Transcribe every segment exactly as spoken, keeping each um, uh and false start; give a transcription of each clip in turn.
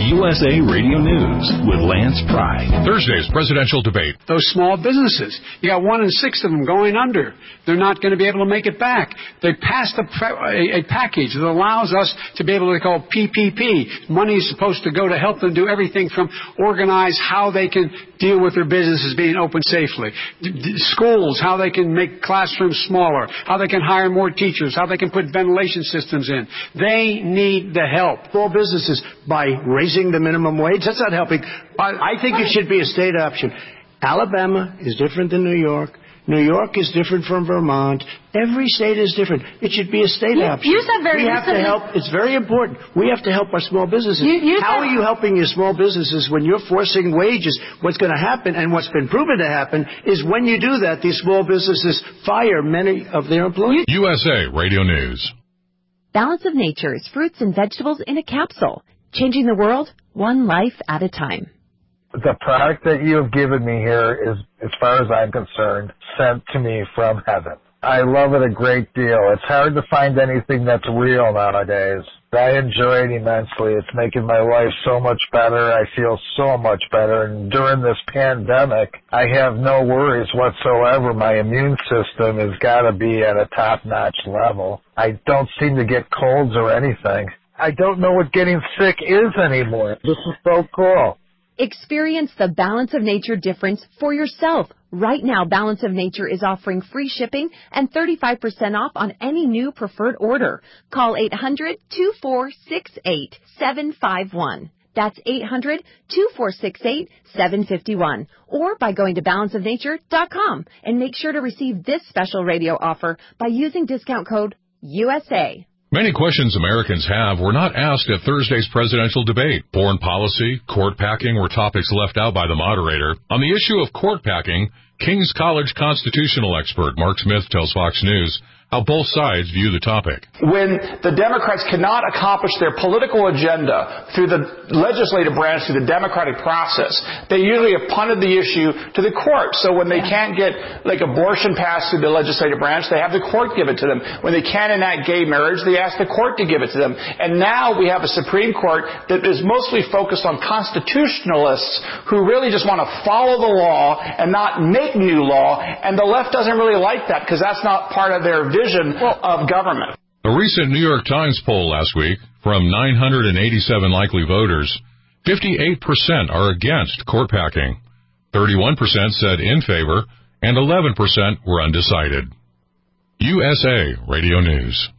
U S A Radio News with Lance Pry. Thursday's presidential debate. Those small businesses, you got one in six of them going under. They're not going to be able to make it back. They passed a, a, a package that allows us to be able to call P P P. Money is supposed to go to help them do everything from organize how they can deal with their businesses being open safely. D- d- schools, how they can make classrooms smaller, how they can hire more teachers, how they can put ventilation systems in. They need the help. Small businesses, by raising the minimum wage, that's not helping. I think it should be a state option. Alabama is different than New York. New York is different from Vermont. Every state is different. It should be a state you, option. You said very we have to help. It's very important. We have to help our small businesses. You, you How said, are you helping your small businesses when you're forcing wages? What's going to happen, and what's been proven to happen, is when you do that, these small businesses fire many of their employees. U S A Radio News. Balance of Nature's fruits and vegetables in a capsule. Changing the world, one life at a time. The product that you have given me here is, as far as I'm concerned, sent to me from heaven. I love it a great deal. It's hard to find anything that's real nowadays. I enjoy it immensely. It's making my life so much better. I feel so much better. And during this pandemic, I have no worries whatsoever. My immune system has got to be at a top-notch level. I don't seem to get colds or anything. I don't know what getting sick is anymore. This is so cool. Experience the Balance of Nature difference for yourself. Right now, Balance of Nature is offering free shipping and thirty-five percent off on any new preferred order. Call eight hundred, two four six eight, seven five one. That's eight hundred, two four six eight, seven five one. Or by going to balance of nature dot com and make sure to receive this special radio offer by using discount code U S A. Many questions Americans have were not asked at Thursday's presidential debate. Foreign policy, court packing were topics left out by the moderator. On the issue of court packing, King's College constitutional expert Mark Smith tells Fox News how both sides view the topic. When the Democrats cannot accomplish their political agenda through the legislative branch, through the democratic process, they usually have punted the issue to the court. So when they can't get, like, abortion passed through the legislative branch, they have the court give it to them. When they can't enact gay marriage, they ask the court to give it to them. And now we have a Supreme Court that is mostly focused on constitutionalists who really just want to follow the law and not make new law. And the left doesn't really like that because that's not part of their vision of government. A recent New York Times poll last week from nine hundred eighty-seven likely voters, fifty-eight percent are against court packing, thirty-one percent said in favor, and eleven percent were undecided. U S A Radio News.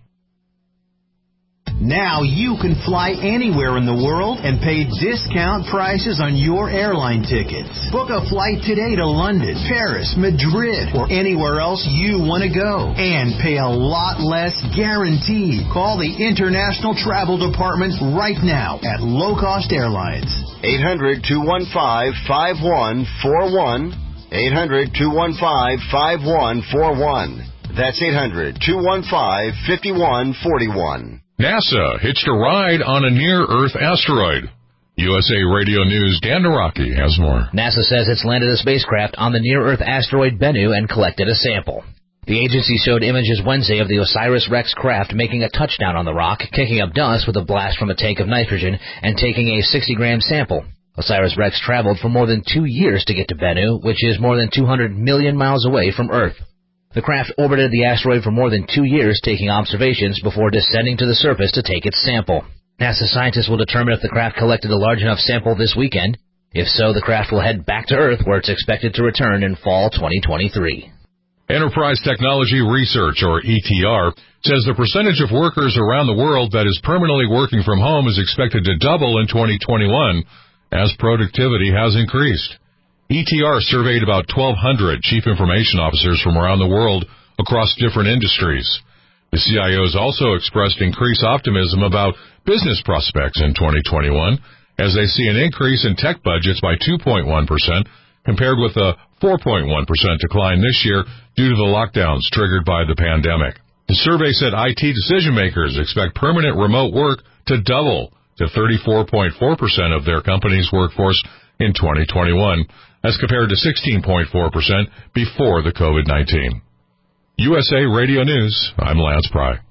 Now you can fly anywhere in the world and pay discount prices on your airline tickets. Book a flight today to London, Paris, Madrid, or anywhere else you want to go. And pay a lot less guaranteed. Call the International Travel Department right now at Low Cost Airlines. eight hundred, two one five, five one four one. eight hundred, two one five, five one four one. That's eight hundred, two one five, five one four one. NASA hitched a ride on a near-Earth asteroid. U S A Radio News' Dan Naraki has more. NASA says it's landed a spacecraft on the near-Earth asteroid Bennu and collected a sample. The agency showed images Wednesday of the OSIRIS-REx craft making a touchdown on the rock, kicking up dust with a blast from a tank of nitrogen, and taking a sixty-gram sample. OSIRIS-REx traveled for more than two years to get to Bennu, which is more than two hundred million miles away from Earth. The craft orbited the asteroid for more than two years, taking observations before descending to the surface to take its sample. NASA scientists will determine if the craft collected a large enough sample this weekend. If so, the craft will head back to Earth, where it's expected to return in fall twenty twenty-three. Enterprise Technology Research, or E T R, says the percentage of workers around the world that is permanently working from home is expected to double in twenty twenty-one as productivity has increased. E T R surveyed about twelve hundred chief information officers from around the world across different industries. The C I Os also expressed increased optimism about business prospects in twenty twenty-one as they see an increase in tech budgets by two point one percent compared with a four point one percent decline this year due to the lockdowns triggered by the pandemic. The survey said I T decision-makers expect permanent remote work to double to thirty-four point four percent of their company's workforce in twenty twenty-one. As compared to sixteen point four percent before the COVID nineteen. U S A Radio News, I'm Lance Pry.